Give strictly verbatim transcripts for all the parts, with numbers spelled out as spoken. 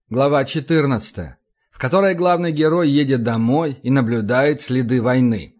Глава четырнадцатая, в которой главный герой едет домой и наблюдает следы войны.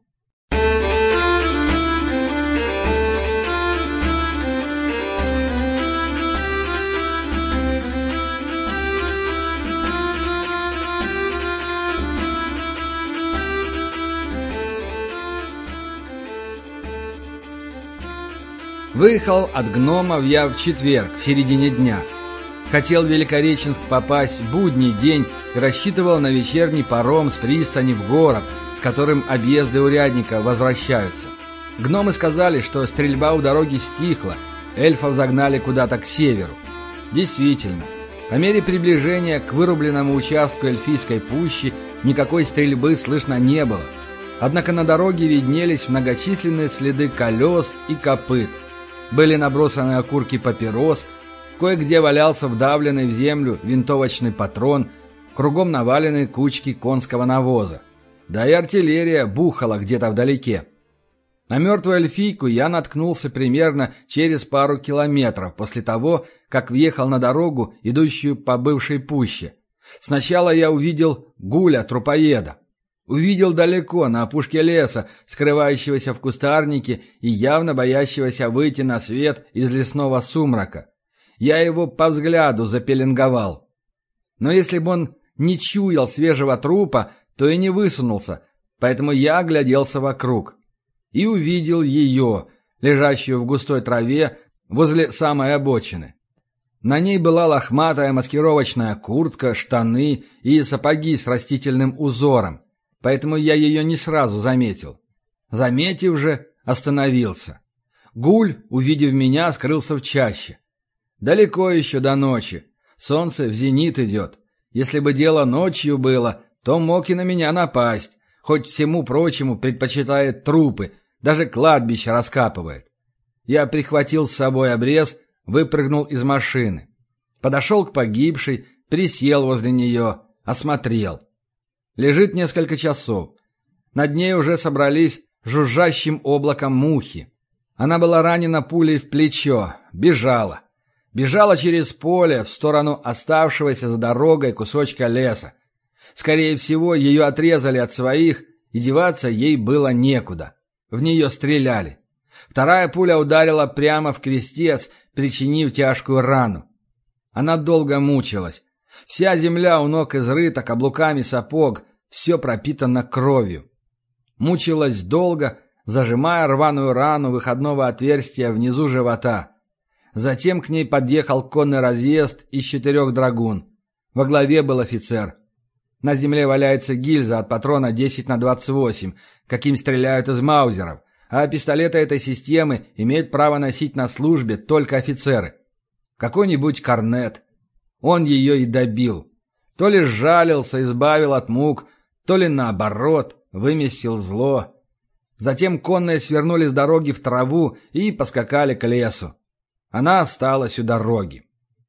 Выехал от Гномов я в четверг, в середине дня. Хотел в Великореченск попасть в будний день и рассчитывал на вечерний паром с пристани в город, с которым объезды урядника возвращаются. Гномы сказали, что стрельба у дороги стихла, эльфов загнали куда-то к северу. Действительно, по мере приближения к вырубленному участку эльфийской пущи никакой стрельбы слышно не было. Однако на дороге виднелись многочисленные следы колес и копыт. Были набросаны окурки папирос, кое-где валялся вдавленный в землю винтовочный патрон, кругом навалены кучки конского навоза. Да и артиллерия бухала где-то вдалеке. На мертвую эльфийку я наткнулся примерно через пару километров после того, как въехал на дорогу, идущую по бывшей пуще. Сначала я увидел Гуля-трупоеда. Увидел далеко, на опушке леса, скрывающегося в кустарнике и явно боящегося выйти на свет из лесного сумрака. Я его по взгляду запеленговал. Но если бы он не чуял свежего трупа, то и не высунулся, поэтому я огляделся вокруг. И увидел ее, лежащую в густой траве возле самой обочины. На ней была лохматая маскировочная куртка, штаны и сапоги с растительным узором, поэтому я ее не сразу заметил. Заметив же, остановился. Гуль, увидев меня, скрылся в чаще. Далеко еще до ночи. Солнце в зенит идет. Если бы дело ночью было, то мог и на меня напасть. Хоть всему прочему предпочитает трупы, даже кладбище раскапывает. Я прихватил с собой обрез, выпрыгнул из машины. Подошел к погибшей, присел возле нее, осмотрел. Лежит несколько часов. Над ней уже собрались жужжащим облаком мухи. Она была ранена пулей в плечо, бежала. Бежала через поле в сторону оставшегося за дорогой кусочка леса. Скорее всего, ее отрезали от своих, и деваться ей было некуда. В нее стреляли. Вторая пуля ударила прямо в крестец, причинив тяжкую рану. Она долго мучилась. Вся земля у ног изрыта каблуками сапог, все пропитано кровью. Мучилась долго, зажимая рваную рану выходного отверстия внизу живота. Затем к ней подъехал конный разъезд из четырех драгун. Во главе был офицер. На земле валяется гильза от патрона десять на двадцать восемь, каким стреляют из маузеров, а пистолеты этой системы имеют право носить на службе только офицеры. Какой-нибудь корнет. Он ее и добил. То ли сжалился, избавил от мук, то ли наоборот, выместил зло. Затем конные свернули с дороги в траву и поскакали к лесу. Она осталась у дороги.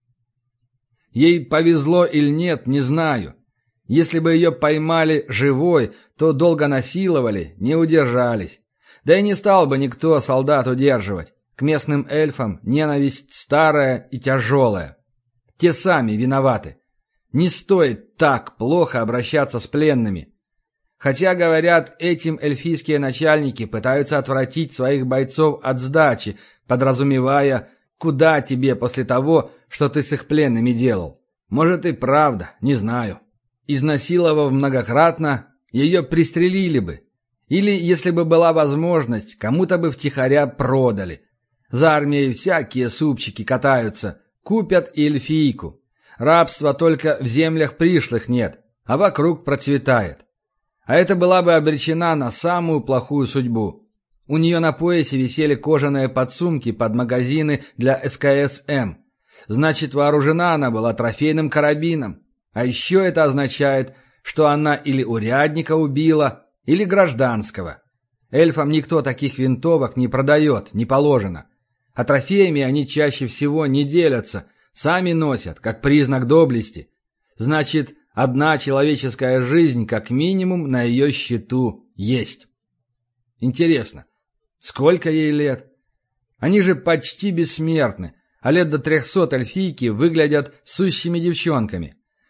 Ей повезло или нет, не знаю. Если бы ее поймали живой, то долго насиловали, не удержались. Да и не стал бы никто солдат удерживать. К местным эльфам ненависть старая и тяжелая. Те сами виноваты. Не стоит так плохо обращаться с пленными. Хотя, говорят, этим эльфийские начальники пытаются отвратить своих бойцов от сдачи, подразумевая, куда тебе после того, что ты с их пленными делал. Может и правда, не знаю. Изнасиловав многократно, ее пристрелили бы. Или, если бы была возможность, кому-то бы втихаря продали. За армией всякие супчики катаются, купят и эльфийку. Рабства только в землях пришлых нет, а вокруг процветает. А это была бы обречена на самую плохую судьбу. У нее на поясе висели кожаные подсумки под магазины для эс ка эс эм. Значит, вооружена она была трофейным карабином. А еще это означает, что она или урядника убила, или гражданского. Эльфам никто таких винтовок не продает, не положено. А трофеями они чаще всего не делятся, сами носят, как признак доблести. Значит, одна человеческая жизнь, как минимум, на ее счету есть. Интересно, сколько ей лет? Они же почти бессмертны, а лет до трехсот эльфийки выглядят сущими девчонками.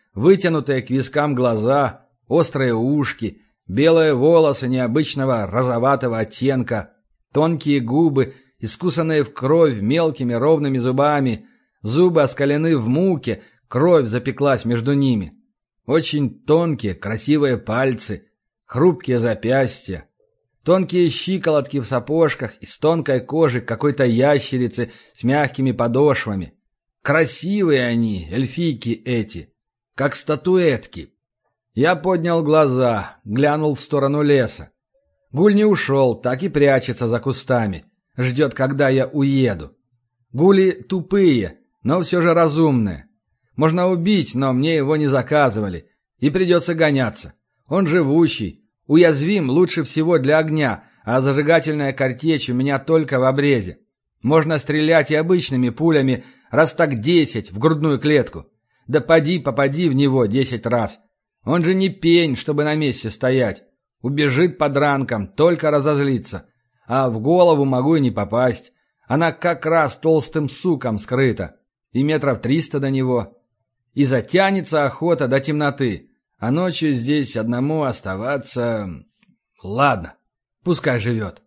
вытянутые к вискам глаза, острые ушки, белые волосы необычного розоватого оттенка, тонкие губы, искусанные в кровь мелкими ровными зубами, зубы оскалены в муке, кровь запеклась между ними. Очень тонкие, красивые пальцы, хрупкие запястья, тонкие щиколотки в сапожках из тонкой кожи какой-то ящерицы с мягкими подошвами. Красивые они, эльфийки эти, как статуэтки. Я поднял глаза, глянул в сторону леса. Гуль не ушел, так и прячется за кустами. Ждет, когда я уеду. Гули тупые, но все же разумные. Можно убить, но мне его не заказывали. И придется гоняться. Он живучий, уязвим лучше всего для огня, а зажигательная картечь у меня только в обрезе. Можно стрелять и обычными пулями, раз так десять в грудную клетку. Да поди, попади в него десять раз. Он же не пень, чтобы на месте стоять. Убежит под ранком, только разозлится. А в голову могу и не попасть. Она как раз толстым суком скрыта. И метров триста до него. И затянется охота до темноты. А ночью здесь одному оставаться... Ладно, пускай живет.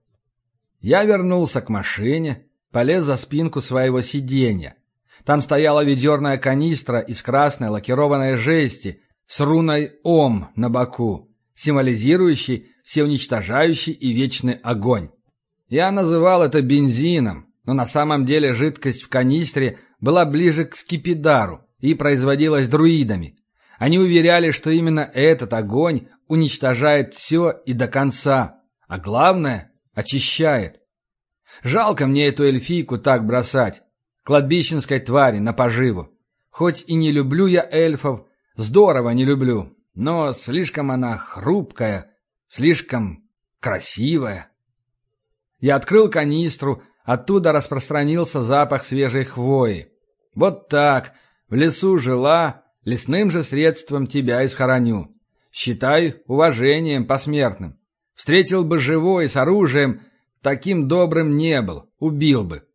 Я вернулся к машине, полез за спинку своего сиденья. Там стояла ведерная канистра из красной лакированной жести с руной «Ом» на боку, символизирующей всеуничтожающий и вечный огонь. Я называл это бензином, но на самом деле жидкость в канистре была ближе к скипидару и производилась друидами. Они уверяли, что именно этот огонь уничтожает все и до конца, а главное – очищает. Жалко мне эту эльфийку так бросать, кладбищенской твари на поживу. Хоть и не люблю я эльфов, здорово не люблю, но слишком она хрупкая, слишком красивая. Я открыл канистру, оттуда распространился запах свежей хвои. Вот так, в лесу жила, лесным же средством тебя и схороню. Считай уважением посмертным. Встретил бы живой, с оружием, таким добрым не был, убил бы.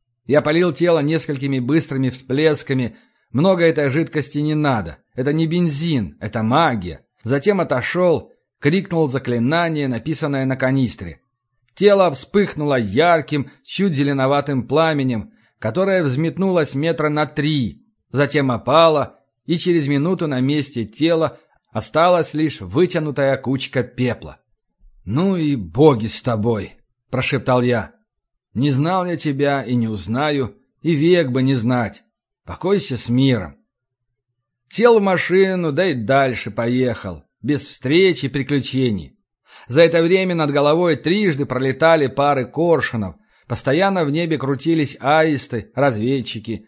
Я полил тело несколькими быстрыми всплесками. Много этой жидкости не надо. Это не бензин, это магия. Затем отошел, крикнул заклинание, написанное на канистре. Тело вспыхнуло ярким, чуть зеленоватым пламенем, которое взметнулось метра на три, затем опало, и через минуту на месте тела осталась лишь вытянутая кучка пепла. «Ну и боги с тобой!» – прошептал я. «Не знал я тебя и не узнаю, и век бы не знать. Покойся с миром». Сел в машину, да и дальше поехал, без встреч и приключений. За это время над головой трижды пролетали пары коршунов, постоянно в небе крутились аисты, разведчики.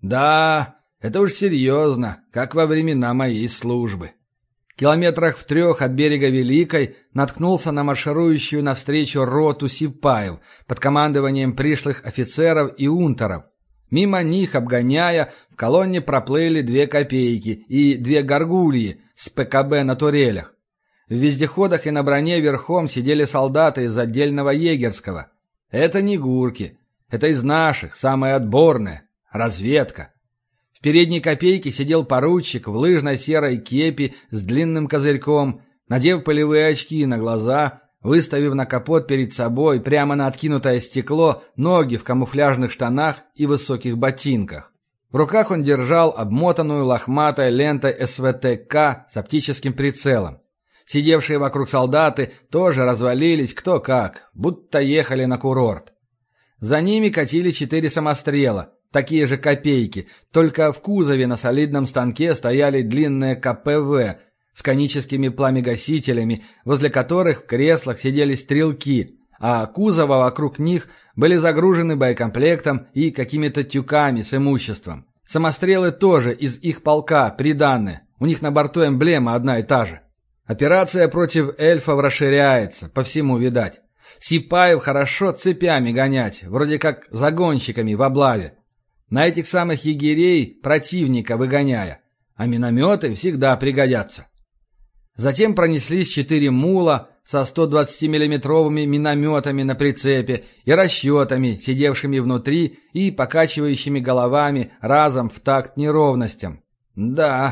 Да, это уж серьезно, как во времена моей службы. Километрах в трех от берега Великой наткнулся на марширующую навстречу роту сипаев под командованием пришлых офицеров и унтеров. Мимо них, обгоняя, в колонне проплыли две копейки и две горгульи с ПКБ на турелях. В вездеходах и на броне верхом сидели солдаты из отдельного егерского. Это не гурки, это из наших, самые отборные, разведка. В передней копейке сидел поручик в лыжной серой кепи с длинным козырьком, надев полевые очки на глаза, выставив на капот перед собой прямо на откинутое стекло ноги в камуфляжных штанах и высоких ботинках. В руках он держал обмотанную лохматой лентой СВТ-К с оптическим прицелом. Сидевшие вокруг солдаты тоже развалились кто как, будто ехали на курорт. За ними катили четыре самострела, такие же копейки, только в кузове на солидном станке стояли длинные КПВ с коническими пламегасителями, возле которых в креслах сидели стрелки, а кузова вокруг них были загружены боекомплектом и какими-то тюками с имуществом. Самострелы тоже из их полка приданные, у них на борту эмблема одна и та же. Операция против эльфов расширяется, по всему видать. Сипаев хорошо цепями гонять, вроде как загонщиками в облаве. На этих самых егерей противника выгоняя, а минометы всегда пригодятся. Затем пронеслись четыре мула со сто двадцатимиллиметровыми минометами на прицепе и расчетами, сидевшими внутри и покачивающими головами разом в такт неровностям. Да,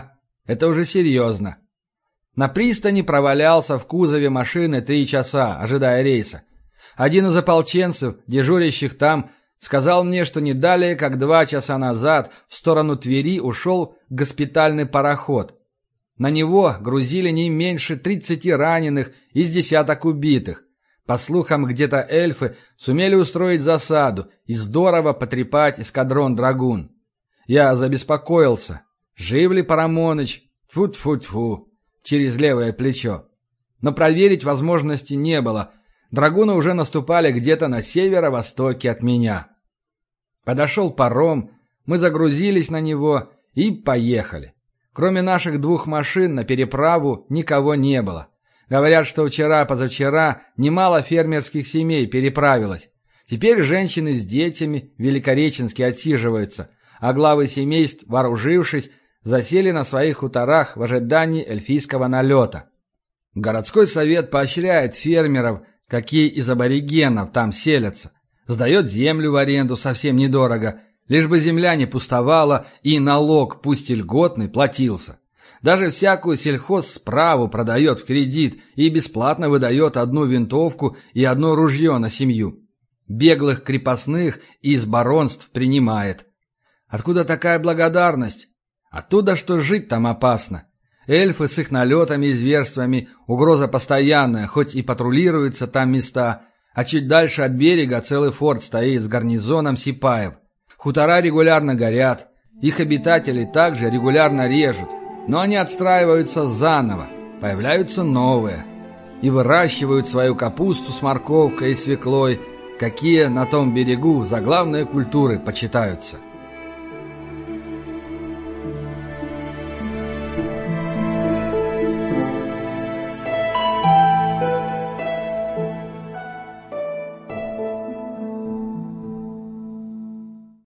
Это уже серьезно. На пристани провалялся в кузове машины три часа, ожидая рейса. Один из ополченцев, дежурящих там, сказал мне, что не далее, как два часа назад в сторону Твери ушел госпитальный пароход. На него грузили не меньше тридцати раненых и с десяток убитых. По слухам, где-то эльфы сумели устроить засаду и здорово потрепать эскадрон драгун. Я забеспокоился. Жив ли Парамоныч? Тьфу-тьфу-тьфу. Через левое плечо. Но проверить возможности не было. Драгуны уже наступали где-то на северо-востоке от меня. Подошел паром, мы загрузились на него и поехали. Кроме наших двух машин на переправу никого не было. Говорят, что вчера-позавчера немало фермерских семей переправилось. Теперь женщины с детьми в Великореченске отсиживаются, а главы семейств, вооружившись, засели на своих хуторах в ожидании эльфийского налета. Городской совет поощряет фермеров, какие из аборигенов там селятся. Сдает землю в аренду совсем недорого, лишь бы земля не пустовала и налог, пусть и льготный, платился. Даже всякую сельхозсправу продает в кредит и бесплатно выдает одну винтовку и одно ружье на семью. Беглых крепостных из баронств принимает. Откуда такая благодарность? Оттуда, что жить там опасно. Эльфы с их налетами и зверствами, угроза постоянная, хоть и патрулируются там места, а чуть дальше от берега целый форт стоит с гарнизоном сипаев. Хутора регулярно горят, их обитатели также регулярно режут, но они отстраиваются заново, появляются новые и выращивают свою капусту с морковкой и свеклой, какие на том берегу за главные культуры почитаются.